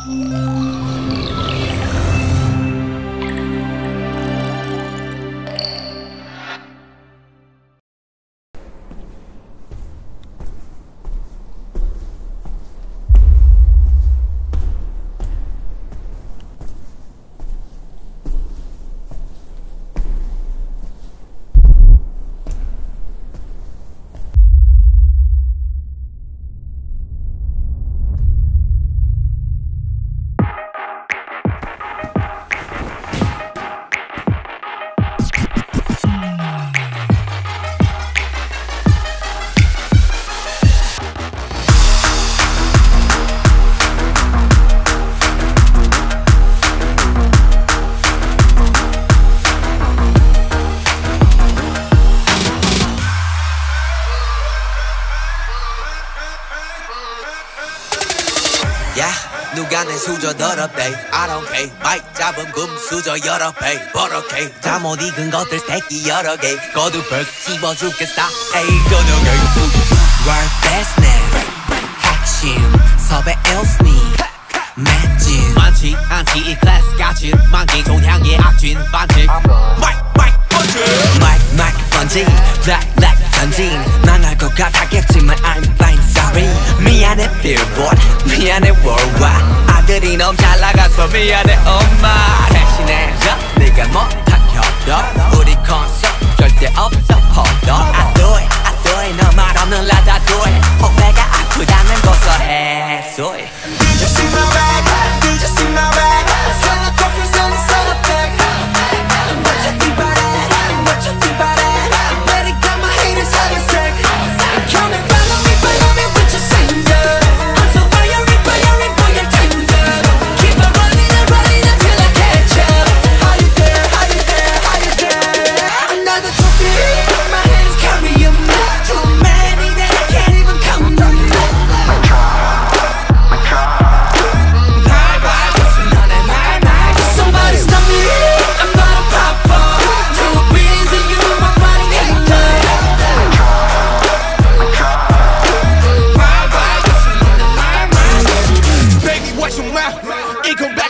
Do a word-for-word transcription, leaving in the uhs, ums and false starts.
누가 내 수저 더럽대 I don't care 마이크 잡음 금 수저 여러 배 버럭해 다 못 익은 것들 새끼 여러 개 거두벌 씹어 죽겠어 에이 저녁에 World best name 핵심 섭외 일스니 맷진 많지 않지 이 클래스 같이 만기 종향의 악진 반칙 마이크 마이크 번지 마이크 마이크 번지 블랙 블랙 전진 난 알 것 같았겠지만 I'm fine sorry 미안해 billboard 미안해 worldwide 아들이 너무 잘 나가서 미안해 엄마 대신해줘 네가 못한 협력 우리 콘서트 절대 없어 hold on I do it I do it 너 말 없는 라다 do it 어깨가 아프다는 고소해 소리 Did you see my bag? Did you see my bag? Sell the trophies and sell the bag What you think about it? What you think about it? Better got my haters out of sick Come and follow me, follow me with your singer I'm so fiery, fiery, boy, you're tender Keep on running and running until I catch up How you there, how you there, how you there Another trophy, my hands carry them Too many that I can't even count them Bye bye, listen on that night night Somebody stop me, I'm not a pop-up Two beans and you know my body ain't done Bye bye, listen on that night night Baby, watch your mouth, it come back